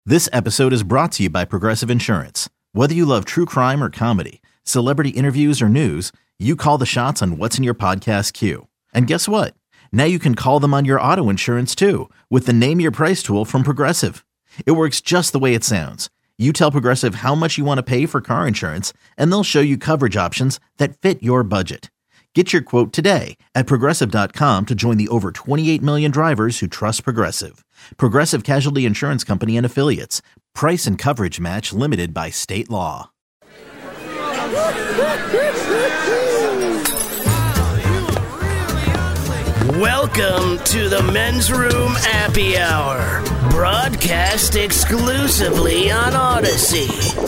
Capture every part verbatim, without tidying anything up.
This episode is brought to you by Progressive Insurance. Whether you love true crime or comedy, celebrity interviews or news, you call the shots on what's in your podcast queue. And guess what? Now you can call them on your auto insurance too with the Name Your Price tool from Progressive. It works just the way it sounds. You tell Progressive how much you want to pay for car insurance, and they'll show you coverage options that fit your budget. Get your quote today at Progressive dot com to join the over twenty-eight million drivers who trust Progressive. Progressive Casualty Insurance Company and Affiliates. Price and coverage match limited by state law. Welcome to the Men's Room Happy Hour, broadcast exclusively on Odyssey.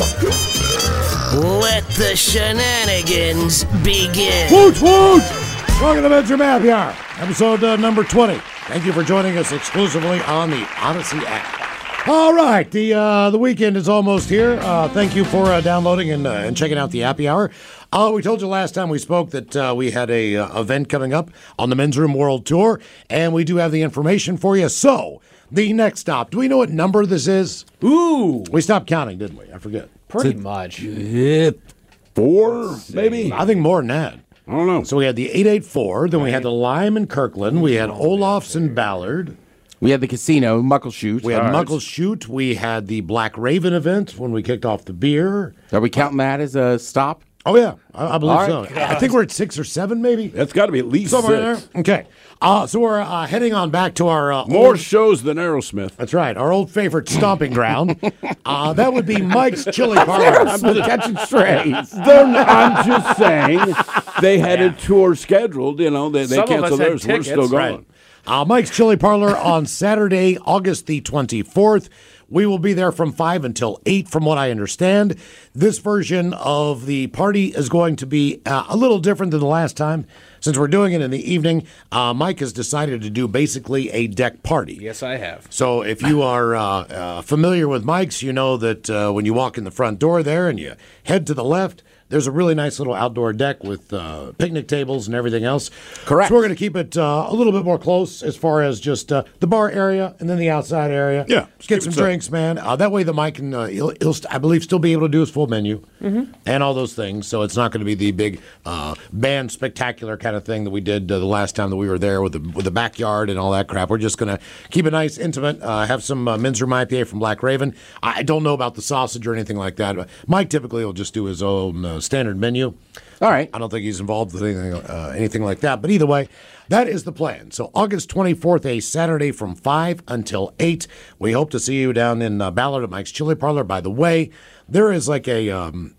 Let the shenanigans begin. Wooch, wooch! Welcome to the Men's Room Happy Hour, episode uh, number twenty. Thank you for joining us exclusively on the Odyssey app. All right, the uh, the weekend is almost here. Uh, thank you for uh, downloading and, uh, and checking out the Happy Hour. Uh, we told you last time we spoke that uh, we had a uh, event coming up on the Men's Room World Tour, and we do have the information for you. So, the next stop, do we know what number this is? Ooh. We stopped counting, didn't we? I forget. Pretty much. Yeah, four, maybe? I think more than that. I don't know. So we had the eight eighty-four, then we had the Lime and Kirkland, we had Olaf's and Ballard. We had the casino, Muckleshoot. We had All right. Muckleshoot. We had the Black Raven event when we kicked off the beer. Are we counting that as a stop? Oh, yeah. I, I believe All right. so. I think we're at six or seven, maybe. That's got to be at least Somewhere six. there. Okay. Uh, so we're uh, heading on back to our... Uh, More old, shows than Aerosmith. That's right. Our old favorite stomping ground. uh, that would be Mike's Chili Parlor. I'm just catching strays. They're not- I'm just saying they had a tour scheduled. You know, they, they Some of canceled us had theirs. We're tickets. still going. Right. Uh, Mike's Chili Parlor on Saturday, August the twenty-fourth. We will be there from five until eight, from what I understand. This version of the party is going to be uh, a little different than the last time. Since we're doing it in the evening, uh, Mike has decided to do basically a deck party. Yes, I have. So if you are uh, uh, familiar with Mike's, you know that uh, when you walk in the front door there and you head to the left, there's a really nice little outdoor deck with uh, picnic tables and everything else. Correct. So we're going to keep it uh, a little bit more close as far as just uh, the bar area and then the outside area. Yeah, Just get keep some it simple. drinks, man. Uh, that way the Mike can, uh, he'll, he'll st- I believe, still be able to do his full menu and all those things. So it's not going to be the big uh, band spectacular kind of thing that we did uh, the last time that we were there with the with the backyard and all that crap. We're just going to keep it nice, intimate, uh, have some uh, Men's Room I P A from Black Raven. I don't know about the sausage or anything like that. But Mike typically will just do his own uh, standard menu. All right. I don't think he's involved with anything, uh, anything like that. But either way, that is the plan. So August twenty-fourth, a Saturday from five until eight. We hope to see you down in uh, Ballard at Mike's Chili Parlor. By the way, there is like a, um,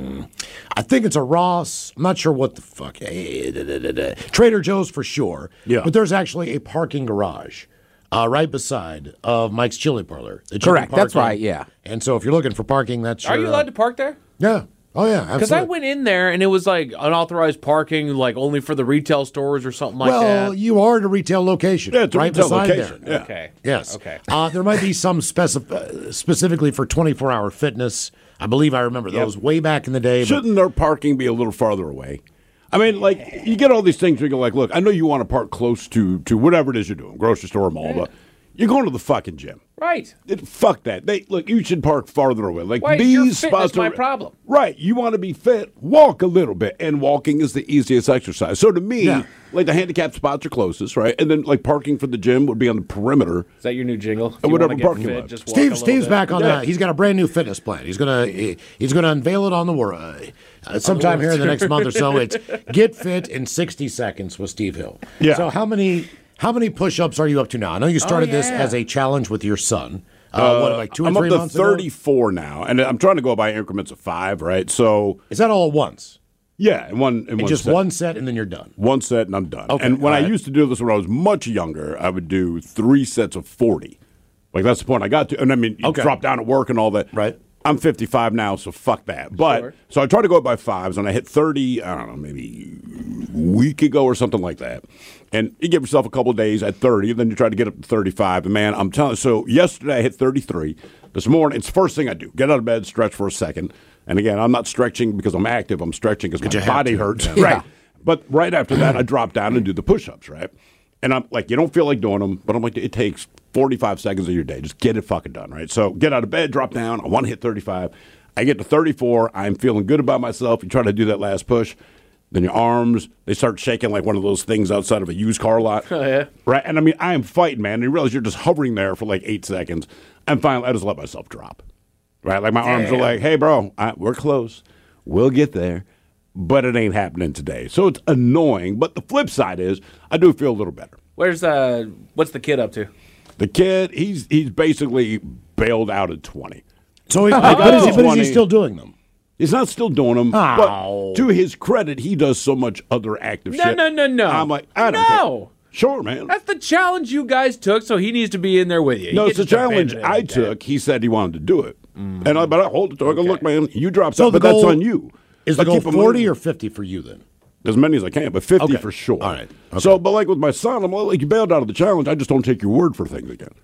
I think it's a Ross. I'm not sure what the fuck. Trader Joe's for sure. Yeah. But there's actually a parking garage. Uh, right beside of Mike's Chili Parlor. that you can Correct. park That's in. right, yeah. And so if you're looking for parking, that's Are your, you allowed uh, to park there? Yeah. Oh, yeah. Because I absolutely. went in there and it was like unauthorized parking, like only for the retail stores or something like Well, that. you are at a retail location. Yeah, it's a right retail beside location. there. Yeah. Okay. Yes. Okay. Uh, there might be some specif- uh, specifically for twenty-four hour fitness. I believe I remember those way back in the day. But Shouldn't their parking be a little farther away? I mean, like, you get all these things where you're like, look, I know you want to park close to, to whatever it is you're doing, grocery store, mall, but you're going to the fucking gym. Right. It, fuck that. They look. You should park farther away. Like Why? these Your fitness spots. my are, problem. Right. You want to be fit. Walk a little bit, and walking is the easiest exercise. So to me, Yeah. like the handicapped spots are closest, right? And then like parking for the gym would be on the perimeter. Is that your new jingle? If Uh, you whatever wanna get parking fit, lot. just walk a Steve, little Steve's bit. back on Yeah. that. He's got a brand new fitness plan. He's gonna he, he's gonna unveil it on the world uh, sometime here in the next month or so. It's Get Fit in sixty seconds with Steve Hill. Yeah. So how many how many push-ups are you up to now? I know you started this yeah. as a challenge with your son. Uh, what, like two or I'm three up to months ago? thirty-four now, and I'm trying to go by increments of five, right? So Is that all at once? yeah, in one in And one just set. one set and then you're done. One set and I'm done. Okay, and when all I right. used to do this when I was much younger, I would do three sets of forty. Like that's the point I got to. And I mean, you Okay. drop down at work and all that. Right. I'm fifty-five now, so fuck that. But Sure. so I try to go up by fives, and I hit thirty. I don't know, maybe a week ago or something like that. And you give yourself a couple of days at thirty, and then you try to get up to thirty-five. And man, I'm telling you. So yesterday I hit thirty-three. This morning, it's the first thing I do: get out of bed, stretch for a second. And again, I'm not stretching because I'm active. I'm stretching because you my have body to. hurts. Yeah. Right. But right after that, I drop down and do the push-ups. Right. And I'm like, you don't feel like doing them, but I'm like, it takes forty-five seconds of your day. Just get it fucking done, right? So get out of bed, drop down. I want to hit thirty-five. I get to thirty-four. I'm feeling good about myself. You try to do that last push. Then your arms, they start shaking like one of those things outside of a used car lot. Oh, yeah. Right? And I mean, I am fighting, man. And you realize you're just hovering there for like eight seconds. And finally, I just let myself drop. Right? Like my arms are like, hey, bro, I, we're close. We'll get there. But it ain't happening today. So it's annoying. But the flip side is, I do feel a little better. Where's uh? What's the kid up to? The kid, he's he's basically bailed out at twenty. So, he, but, is he, but is he still doing them? He's not still doing them, Oh. but to his credit, he does so much other active No, shit. no, no, no. I'm like, I don't No. care. Sure, man. That's the challenge you guys took, so he needs to be in there with you. You No, can't it's a just abandon challenge it I like that. took. He said he wanted to do it. And I, but I hold it to him. I go, look, man, you dropped So so the but that's goal- on you. Is the But goal keep in forty mind- or fifty for you then? As many as I can, but fifty Okay. for sure. All right. Okay. So, but like with my son, I'm like, you bailed out of the challenge. I just don't take your word for things again.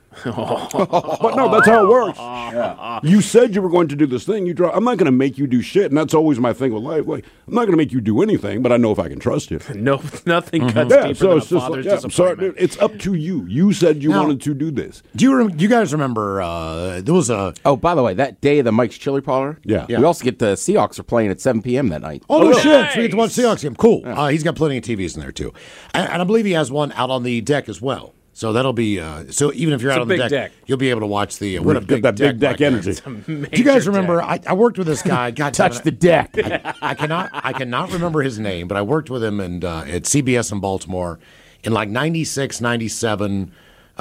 But no, that's how it works. Yeah. You said you were going to do this thing. You draw. I'm not going to make you do shit, and that's always my thing with life. Like, I'm not going to make you do anything, but I know if I can trust you. No, nothing cuts Yeah, deeper so than it's a just father's like, yeah, I'm sorry, disappointment. dude, it's up to you. You said you Now- wanted to do this. Do you rem- do you guys remember uh, there was a Oh, by the way, that day of the Mike's Chili Parlor, Yeah. we also get the Seahawks are playing at seven p.m. that night. oh no really? shit, so we get to watch Nice. Seahawks game. Cool. Uh, he's got plenty of T Vs in there too, and, and I believe he has one out on the deck as well. So that'll be uh, so even if you're It's out a on the big deck, deck. you'll be able to watch the uh, what a Get big that big deck back there. energy. Do you guys remember? I, I worked with this guy. God damn Touch it, the deck. I, I cannot I cannot remember his name, but I worked with him and uh, at C B S in Baltimore in like ninety-six, ninety-seven,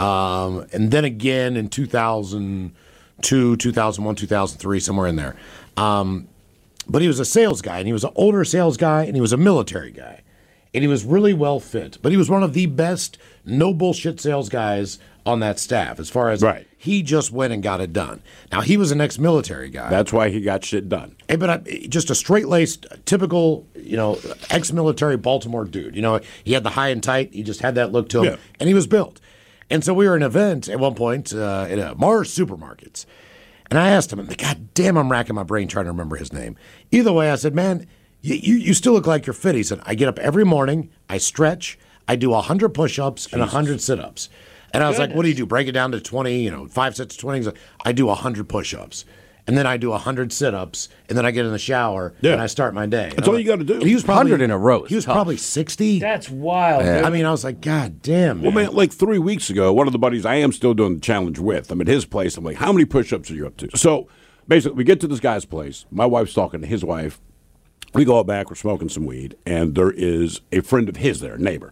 um, and then again in two thousand two, two thousand one, two thousand three, somewhere in there. Um, but he was a sales guy, and he was an older sales guy, and he was a military guy. And he was really well fit, but he was one of the best no bullshit sales guys on that staff as far as Right. he just went and got it done. Now, he was an ex-military guy. That's why he got shit done. Hey, but I, just a straight-laced, typical, you know, ex-military Baltimore dude. You know, he had the high and tight. He just had that look to him, Yeah. and he was built. And so we were at an event at one point uh, at uh, Mars Supermarkets, and I asked him, and God damn, I'm racking my brain trying to remember his name. Either way, I said, man, you, you, you still look like you're fit. He said, I get up every morning, I stretch, I do one hundred push-ups and one hundred sit-ups. And I was like, what do you do? Break it down to twenty, you know, five sets of twenty? He's like, I do one hundred push-ups. And then I do one hundred sit-ups, and then I get in the shower, Yeah. and I start my day. That's all you gotta do. And he was probably, one hundred in a row is He was tough. probably sixty. That's wild. dude. I mean, I was like, God damn, Well, man. man, like three weeks ago, one of the buddies I am still doing the challenge with, I'm at his place. I'm like, how many push-ups are you up to? So basically, we get to this guy's place. My wife's talking to his wife. We go out back. We're smoking some weed, and there is a friend of his there, a neighbor.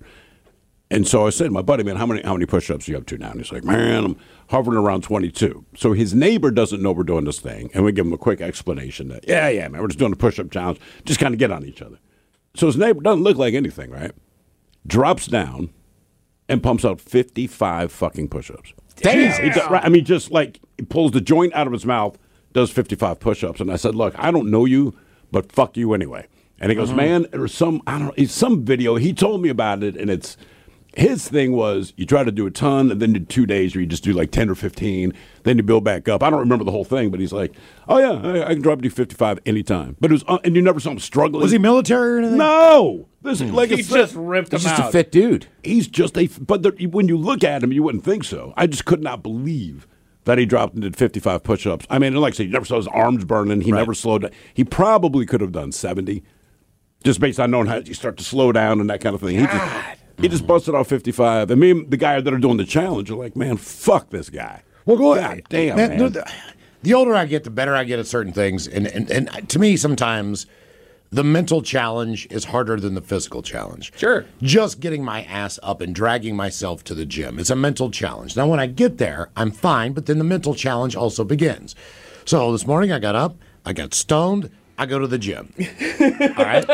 And so I said, my buddy, man, how many how many push-ups are you up to now? And he's like, man, I'm hovering around twenty-two. So his neighbor doesn't know we're doing this thing, and we give him a quick explanation that, yeah, yeah, man, we're just doing a push-up challenge. Just kind of get on each other. So his neighbor doesn't look like anything, right? Drops down and pumps out fifty-five fucking push-ups. Damn. He does- right, I mean, just like he pulls the joint out of his mouth, does fifty-five push-ups, and I said, "Look, I don't know you, but fuck you anyway." And he goes, "Man, there's some I don't know, it's some video. He told me about it, and it's his thing was you try to do a ton, and then do two days where you just do like ten or fifteen, then you build back up. I don't remember the whole thing, but he's like, "Oh yeah, I, I can drop to fifty-five anytime." But it was, uh, and you never saw him struggling. Was he military or anything? No, this is like He a just ripped him He's just out. a fit dude. He's just a, but there, when you look at him, you wouldn't think so. I just could not believe that he dropped and did fifty-five push-ups. I mean, like I said, you never saw his arms burning. He never slowed down. He probably could have done seventy, just based on knowing how you start to slow down and that kind of thing. He just, he just busted out fifty-five. And me and the guy that are doing the challenge are like, man, fuck this guy. Well, go God ahead. damn, man. The, the- the older I get, the better I get at certain things. And, and, and to me, sometimes the mental challenge is harder than the physical challenge. Sure. Just getting my ass up and dragging myself to the gym is a mental challenge. Now, when I get there, I'm fine, but then the mental challenge also begins. So this morning I got up, I got stoned, I go to the gym. All right?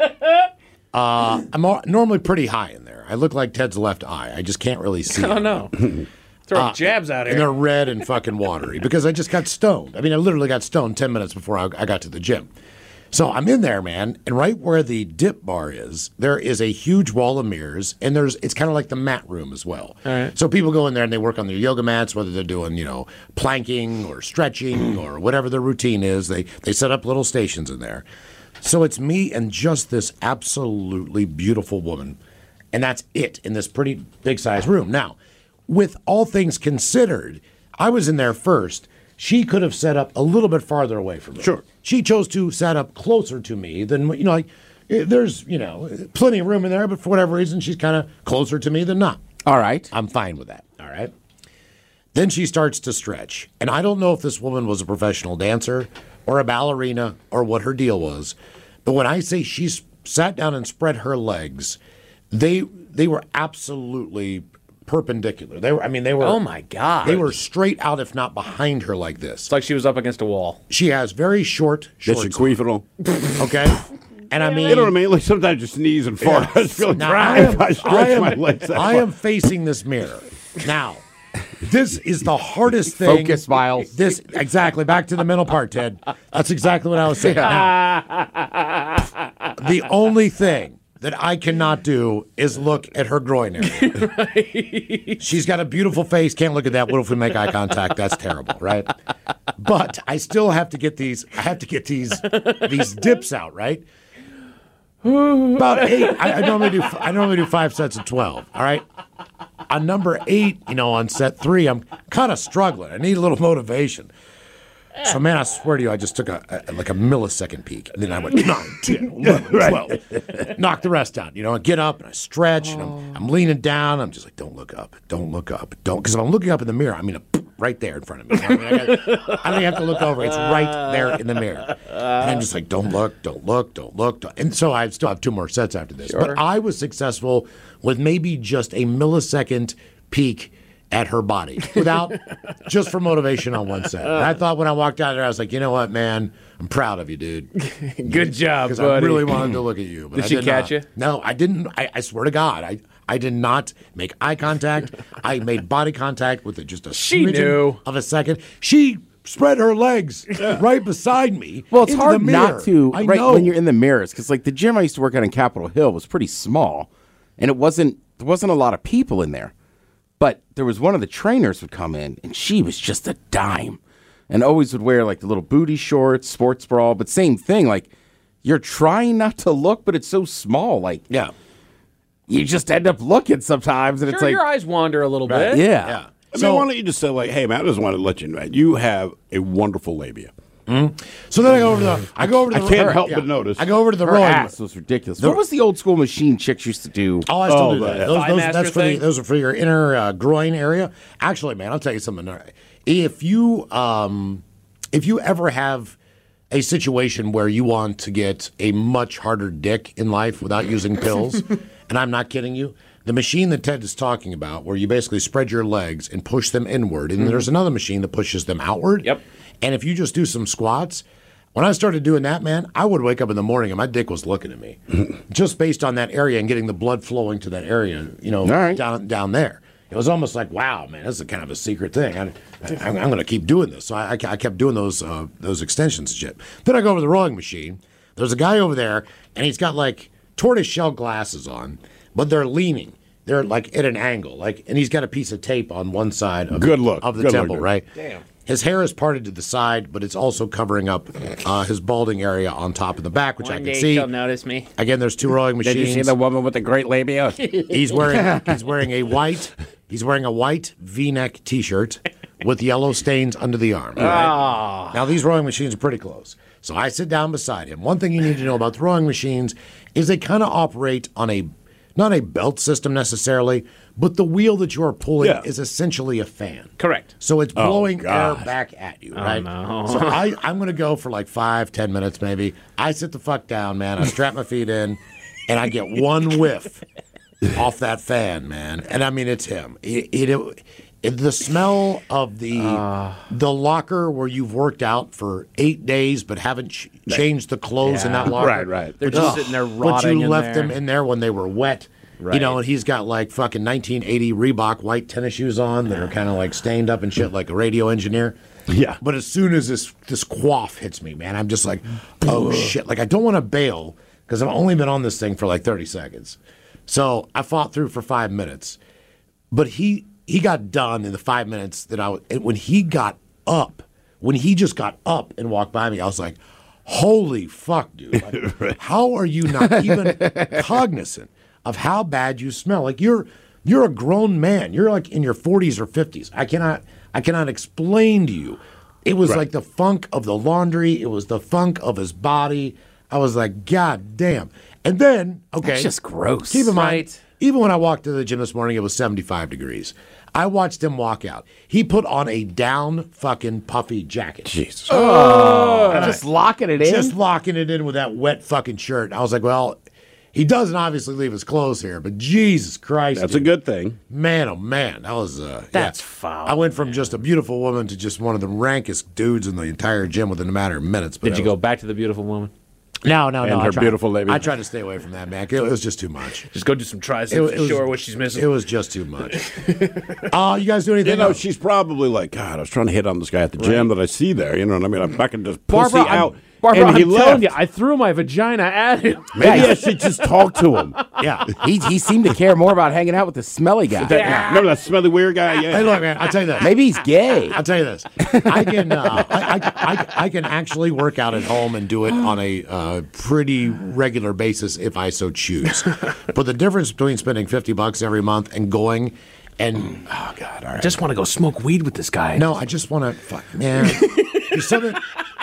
Uh, I'm al- normally pretty high in there. I look like Ted's left eye. I just can't really see. Oh it. no. Throwing jabs out And they're here. red and fucking watery because I just got stoned. I mean, I literally got stoned ten minutes before I, I got to the gym. So I'm in there, man, and right where the dip bar is, there is a huge wall of mirrors, and there's it's kind of like the mat room as well. All right. So people go in there and they work on their yoga mats, whether they're doing, you know, planking or stretching or whatever their routine is. They they set up little stations in there. So it's me and just this absolutely beautiful woman, and that's it in this pretty big size room. Now, with all things considered, I was in there first. She could have set up a little bit farther away from me. Sure. She chose to set up closer to me than, you know, like, there's, you know, plenty of room in there, but for whatever reason, she's kind of closer to me than not. All right. I'm fine with that. All right. Then she starts to stretch. And I don't know if this woman was a professional dancer or a ballerina or what her deal was. But when I say she sat down and spread her legs, they they were absolutely perpendicular. They were, I mean, they were. Oh my God. They were straight out, if not behind her, like this. It's like she was up against a wall. She has very short That's shorts. your queefing on. Okay. And I mean, You know what I mean? Like sometimes you sneeze and fart. I just feel now, dry I am, if I stretch I am, my legs that I far. am facing this mirror. Now, this is the hardest thing. Focus, Miles. This exactly. Back to the mental part, Ted. That's exactly what I was saying. Now, the only thing that I cannot do is look at her groin area. Right. She's got a beautiful face. Can't look at that. What if we make eye contact? That's terrible, right? But I still have to get these. I have to get these these dips out, right? About eight. I, I normally do. I normally do five sets of twelve. All right. On number eight, you know, on set three, I'm kind of struggling. I need a little motivation. So, man, I swear to you, I just took a, a like a millisecond peek, and then I went nine, ten, eleven, twelve. Knock the rest out, you know. I get up and I stretch, and I'm, I'm leaning down. I'm just like, don't look up, don't look up, don't, because if I'm looking up in the mirror, I mean, a, right there in front of me. I, mean, I, gotta, I don't even have to look over; it's right there in the mirror. And I'm just like, don't look, don't look, don't look. Don't. And so I still have two more sets after this. But I was successful with maybe just a millisecond peek at her body without just for motivation on one set. And I thought when I walked out there, I was like, you know what, man, I'm proud of you, dude. Good job, Because buddy. I really wanted to look at you. But Did I she did catch not. you? No, I didn't. I, I swear to God, I, I did not make eye contact. I made body contact with it just a She smidgen knew. of a second. She spread her legs right beside me. Well, it's into hard the mirror. not to, I right, know. when you're in the mirrors, because like the gym I used to work at in Capitol Hill was pretty small, and it wasn't there wasn't a lot of people in there. But there was one of the trainers would come in, and she was just a dime, and always would wear like the little booty shorts, sports bra, but same thing. Like you're trying not to look, but it's so small. Like Yeah. you just end up looking sometimes, and Sure, it's like your eyes wander a little bit. yeah. Yeah. I mean, So- why don't you just say, like, hey, man, I just want to let you know, you have a wonderful labia. So then I go over to the. I go over to I the. can't help yeah. but notice. I go over to the Her rowing. ass was ridiculous. What was the old school machine chicks used to do? Oh, I still Oh, do that. the Those, Thigh those, master that's for the, thing? those are for your inner uh, groin area. Actually, man, I'll tell you something. If you um, if you ever have a situation where you want to get a much harder dick in life without using pills, and I'm not kidding you, the machine that Ted is talking about, where you basically spread your legs and push them inward, and there's another machine that pushes them outward. Yep. And if you just do some squats. When I started doing that, man, I would wake up in the morning and my dick was looking at me, just based on that area and getting the blood flowing to that area, you know, right. down down there. It was almost like, wow, man, this is kind of a secret thing. I, I, I'm going to keep doing this. So I, I kept doing those uh, those extensions and shit. Then I go over to the rowing machine. There's a guy over there, and he's got like tortoise shell glasses on, but they're leaning. They're like at an angle, like, and he's got a piece of tape on one side of, Good look. of the Good look, temple, dude. right? Damn. His hair is parted to the side, but it's also covering up uh, his balding area on top and the back, which I One can day see. she'll notice me. Again, there's two rowing Did machines. you see the woman with the great labia? He's wearing he's wearing a white he's wearing a white V-neck T-shirt with yellow stains under the arm. all right? Now these rowing machines are pretty close, so I sit down beside him. One thing you need to know about the rowing machines is they kind of operate on a not a belt system necessarily, but the wheel that you are pulling Yeah. is essentially a fan. Correct. So it's blowing air God. back at you, right? no. So I, I'm going to go for like five, ten minutes maybe. I sit the fuck down, man. I strap my feet in, and I get one whiff off that fan, man. And I mean, it's him. It, it, it, the smell of the the locker where you've worked out for eight days but haven't ch- changed the clothes in that locker. Right, right. They're But just you- sitting there But rotting you in left there. them in there when they were wet. You Right. know, and he's got like fucking nineteen eighty Reebok white tennis shoes on that are kind of like stained up and shit like a radio engineer. Yeah. But as soon as this this quaff hits me, man, I'm just like, oh shit. Like I don't want to bail because I've only been on this thing for like thirty seconds. So I fought through for five minutes. But he he got done in the five minutes that I was, and when he got up, when he just got up and walked by me, I was like, holy fuck, dude. Like, how are you not even cognizant of how bad you smell? Like you're You're a grown man. You're like in your forties or fifties. I cannot I cannot explain to you. It was Right. like the funk of the laundry. It was the funk of his body. I was like, God damn. And then, okay. That's just gross. Keep in mind, Right. even when I walked to the gym this morning, it was seventy-five degrees. I watched him walk out. He put on a down fucking puffy jacket. Jesus. I'm just locking it in. Just locking it in with that wet fucking shirt. I was like, well, he doesn't obviously leave his clothes here, but Jesus Christ. That's a dude. good thing. Man, oh man, that was uh, That's yeah. foul, I went from just a beautiful woman to just one of the rankest dudes in the entire gym within a matter of minutes. But Did that you was- go back to the beautiful woman? No, no, no. And I her tried- beautiful lady. I tried to stay away from that, man. It, it was just too much. Just go do some triceps It, to it was, show her what she's missing. It was just too much. uh, you guys do anything You know, else? she's probably like, God, I was trying to hit on this guy at the gym that I see there. You know what I mean? I'm back and just pussy Barbara, out. I'm, Barbara, and he I'm left. telling you, I threw my vagina at him. Maybe I should just talk to him. Yeah. he, he seemed to care more about hanging out with the smelly guy. That- Remember that smelly weird guy? Yeah. Hey, look, man. I'll tell you this. Maybe he's gay. I'll tell you this. I can uh, I, I, I, I can actually work out at home and do it on a uh, pretty regular basis if I so choose. But the difference between spending fifty bucks every month and going and oh god, all right. Just want to go smoke weed with this guy. No, I just want to fuck man. There's something.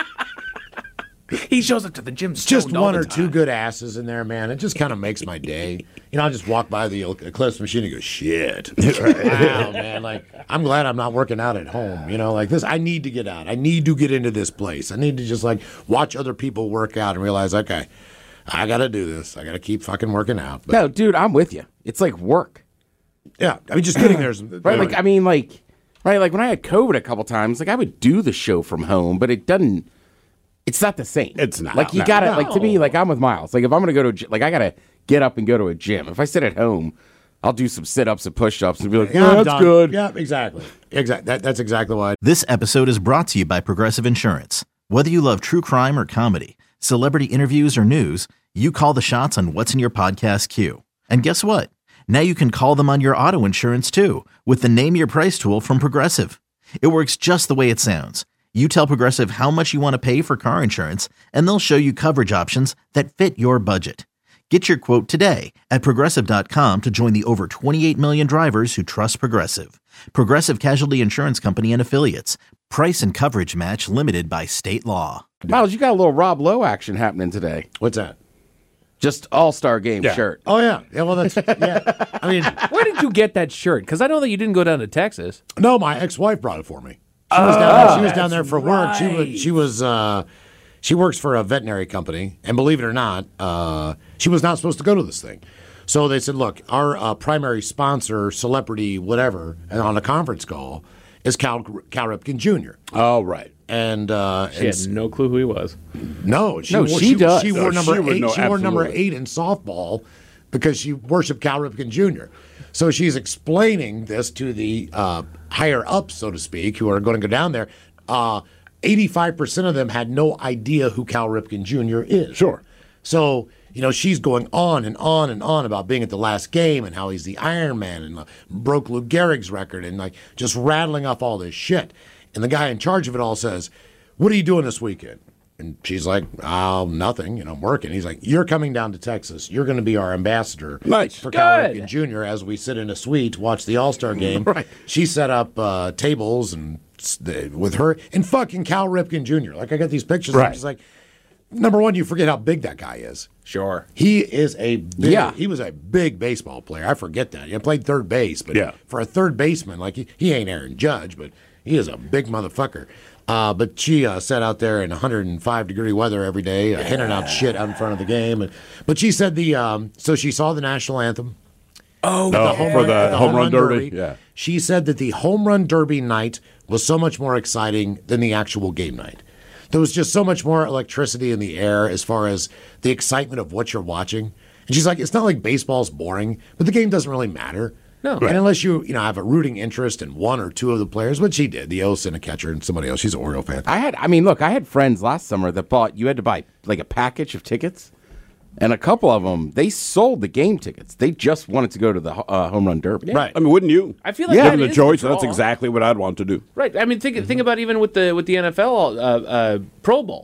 He shows up to the gym Just stoned all one the or time. two good asses in there, man. It just kind of makes my day. You know, I just walk by the Eclipse machine and go, shit. Wow, man. Like, I'm glad I'm not working out at home. You know, like this, I need to get out. I need to get into this place. I need to just, like, watch other people work out and realize, okay, I got to do this. I got to keep fucking working out. But, No, dude, I'm with you. It's like work. yeah, I mean, just getting there is. Right? Like, I mean, like, right? Like, when I had COVID a couple times, like, I would do the show from home, but it doesn't, it's not the same. It's not. Like, you No. gotta, like, to me, like, I'm with Miles. Like, if I'm gonna go to a gy- like, I gotta get up and go to a gym. If I sit at home, I'll do some sit ups and push ups and be like, Yeah, yeah, I'm that's done. good. Yeah, exactly. Exactly. That, that's exactly why. This episode is brought to you by Progressive Insurance. Whether you love true crime or comedy, celebrity interviews or news, you call the shots on what's in your podcast queue. And guess what? Now you can call them on your auto insurance too with the Name Your Price tool from Progressive. It works just the way it sounds. You tell Progressive how much you want to pay for car insurance, and they'll show you coverage options that fit your budget. Get your quote today at Progressive dot com to join the over twenty-eight million drivers who trust Progressive. Progressive Casualty Insurance Company and Affiliates. Price and coverage match limited by state law. Miles, you got a little Rob Lowe action happening today. What's that? Just all star game Yeah. shirt. Oh, yeah. Yeah, well, that's, yeah. I mean, Where did you get that shirt? Because I know that you didn't go down to Texas. no, my ex-wife brought it for me. She was down there. She was down there for work. She was. She was. Uh, she works for a veterinary company, and believe it or not, uh, she was not supposed to go to this thing. So they said, "Look, our uh, primary sponsor, celebrity, whatever, and on a conference call is Cal Cal Ripken Junior Oh, right. And, uh, She and had no clue who he was. no, she No, wore, she does. She No, wore number she would eight. know She wore number absolutely. eight in softball because she worshipped Cal Ripken Junior So she's explaining this to the uh, higher ups, so to speak, who are going to go down there. Uh, eighty-five percent of them had no idea who Cal Ripken Junior is. Sure. So, you know, she's going on and on and on about being at the last game and how he's the Iron Man and uh, broke Lou Gehrig's record and like just rattling off all this shit. And the guy in charge of it all says, "What are you doing this weekend?" And she's like, "Oh, nothing. You know, I'm working." He's like, "You're coming down to Texas. You're going to be our ambassador Nice. for Cal Good. Ripken Junior as we sit in a suite, watch the All-Star game." Right. She set up uh, tables and s- the- with her and fucking Cal Ripken Junior Like, I got these pictures. Right. And she's like, number one, you forget how big that guy is. Sure. He is a big, Yeah. he was a big baseball player. I forget that. He played third base, but Yeah. for a third baseman, like he, he ain't Aaron Judge, but he is a big motherfucker. Uh, but she uh, sat out there in one hundred five degree weather every day, uh, handing out shit out in front of the game. And, but she said the um, so she saw the national anthem. Oh, No, home for run- the home run derby. Yeah. She said that the home run derby night was so much more exciting than the actual game night. There was just so much more electricity in the air as far as the excitement of what you're watching. And she's like, it's not like baseball's boring, but the game doesn't really matter. No. And unless you, you know, have a rooting interest in one or two of the players, which she did, the O's and a catcher and somebody else. She's an Oriole fan. I had, I mean, look, I had friends last summer that bought, you had to buy like a package of tickets. And a couple of them, they sold the game tickets. They just wanted to go to the uh, home run derby. Right. I mean, wouldn't you? I feel like Given that the is choice, the that's draw. exactly what I'd want to do. Right. I mean, think think about even with the with the N F L uh, uh, Pro Bowl.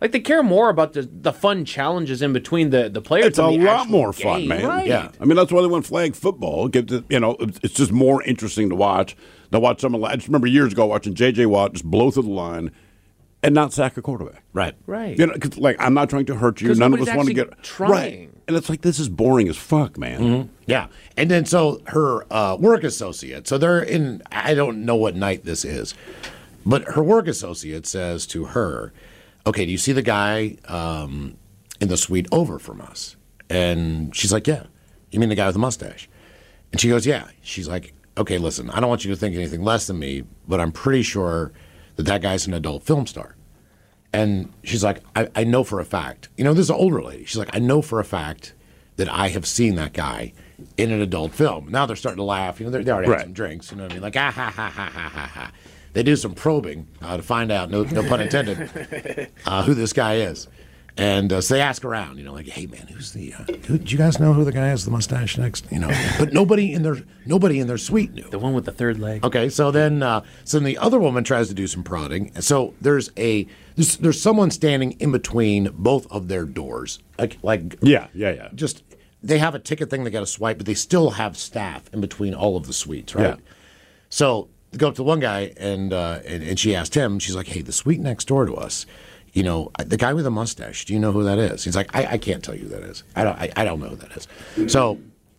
Like they care more about the the fun challenges in between the the players. It's a than the lot actual more fun, game. man. Right. Yeah. I mean, that's why they went flag football. It gives it, you know, it's it's just more interesting to watch than watch someone. I just remember years ago watching J J Watt just blow through the line and not sack a quarterback. Right. Right. You know, 'cause, like I'm not trying to hurt you. 'Cause None of us nobody's want to actually get trying. right. And it's like this is boring as fuck, man. Mm-hmm. Yeah. And then so her uh, work associate, so they're in, I don't know what night this is, but her work associate says to her, okay, do you see the guy um, in the suite over from us? And she's like, yeah. You mean the guy with the mustache? And she goes, yeah. She's like, okay, listen, I don't want you to think anything less than me, but I'm pretty sure that that guy's an adult film star. And she's like, I, I know for a fact, you know, this is an older lady. She's like, I know for a fact that I have seen that guy in an adult film. Now they're starting to laugh. You know, they're, they already Right. had some drinks. You know what I mean? Like, ah, ha, ha, ha, ha, ha, ha. They do some probing uh, to find out, no, no pun intended, uh, who this guy is. And uh, so they ask around, you know, like, hey, man, who's the, uh, who, do you guys know who the guy is with the mustache next? You know, but nobody in their, nobody in their suite knew. The one with the third leg. Okay, so then, uh, so then the other woman tries to do some prodding. So there's a there's, there's someone standing in between both of their doors, like like Yeah, yeah, yeah. just they have a ticket thing they got to swipe, but they still have staff in between all of the suites, right? Yeah. So they go up to one guy and uh, and and she asked him, she's like, hey, the suite next door to us, you know, the guy with the mustache, do you know who that is? He's like, I, I can't tell you who that is. I don't I, I don't know who that is. So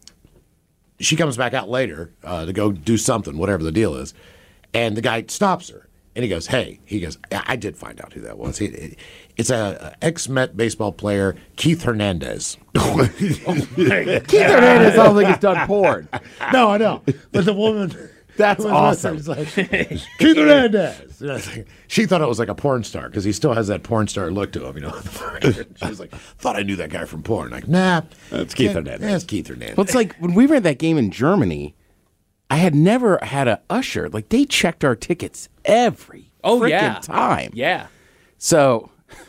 she comes back out later uh, to go do something, whatever the deal is, and the guy stops her. And he goes, hey, he goes, I, I did find out who that was. He, it, it's a, a ex-Met baseball player, Keith Hernandez. Keith Hernandez, I don't think it's done porn. No, I know. But the woman... That's who was awesome. with her is like, Keith Hernandez. You know, it's like- she thought it was like a porn star because he still has that porn star look to him, you know. She was like, thought I knew that guy from porn. Like, nah. That's Keith yeah, Hernandez. That's Keith Hernandez. Well, it's like when we were at that game in Germany, I had never had a usher. Like they checked our tickets every Oh, freaking yeah. time. Yeah. So,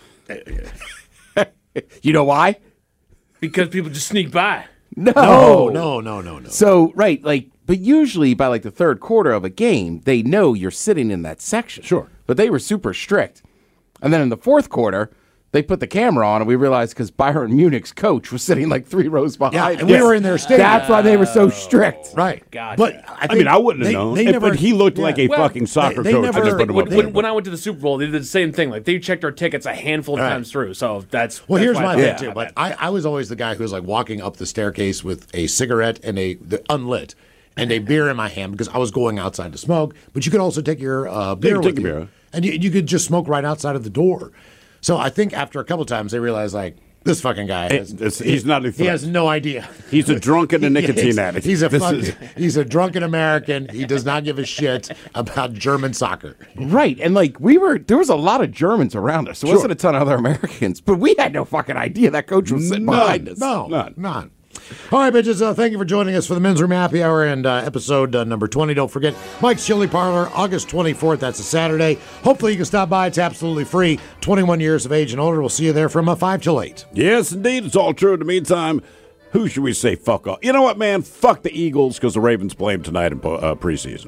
you know why? Because people just sneak by. No. no, no, no, no, no. So, right, like, but usually by like the third quarter of a game, they know you're sitting in that section. Sure. But they were super strict. And then in the fourth quarter, they put the camera on, and we realized because Bayern Munich's coach was sitting like three rows behind. Yeah, us. and we were in their stadium. That's why they were so strict. Right. Gotcha. But I, I think mean, I wouldn't have they- known. They If- never, but he looked like a Well, fucking soccer they coach. never- I just put him When, up when, there. when I went to the Super Bowl, they did the same thing. Like they checked our tickets a handful of Right. times through. So that's Well, that's here's why my I thing thought too. about But that. I, I was always the guy who was like walking up the staircase with a cigarette and a the unlit and a beer in my hand because I was going outside to smoke. But you could also take your uh, beer can with take you, a beer. and you, you could just smoke right outside of the door. So I think after a couple times they realized like this fucking guy has, It's- he's not a he has threat. no idea. He's a drunk and a nicotine He's- addict. He's a This fucking, is- he's a drunken American. He does not give a shit about German soccer. Right. And like we were, there was a lot of Germans around us. There wasn't a ton of other Americans, but we had no fucking idea that coach was sitting None. behind us. No, None. none. All right, bitches. Uh, thank you for joining us for the Men's Room Happy Hour and uh, episode uh, number twenty. Don't forget Mike's Chili Parlor, August twenty-fourth. That's a Saturday. Hopefully, you can stop by. It's absolutely free. twenty-one years of age and older. We'll see you there from uh, five till eight. Yes, indeed. It's all true. In the meantime, who should we say fuck off? You know what, man? Fuck the Eagles because the Ravens play them tonight in po- uh, preseason.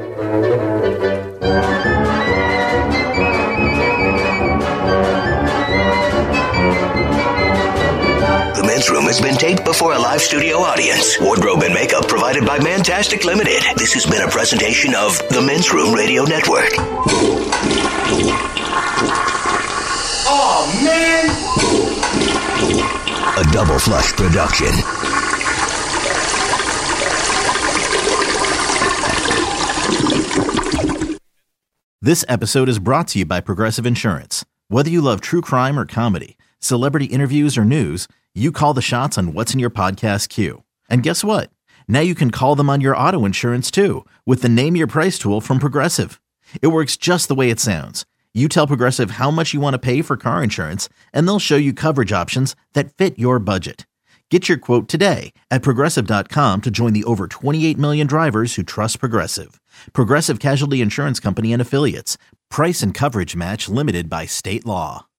The Men's Room has been taped before a live studio audience. Wardrobe and makeup provided by Mantastic Limited. This has been a presentation of the Men's Room Radio Network. Oh, man! A Double Flush production. This episode is brought to you by Progressive Insurance. Whether you love true crime or comedy, celebrity interviews or news, you call the shots on what's in your podcast queue. And guess what? Now you can call them on your auto insurance too with the Name Your Price tool from Progressive. It works just the way it sounds. You tell Progressive how much you want to pay for car insurance, and they'll show you coverage options that fit your budget. Get your quote today at Progressive dot com to join the over twenty-eight million drivers who trust Progressive. Progressive Casualty Insurance Company and Affiliates. Price and coverage match limited by state law.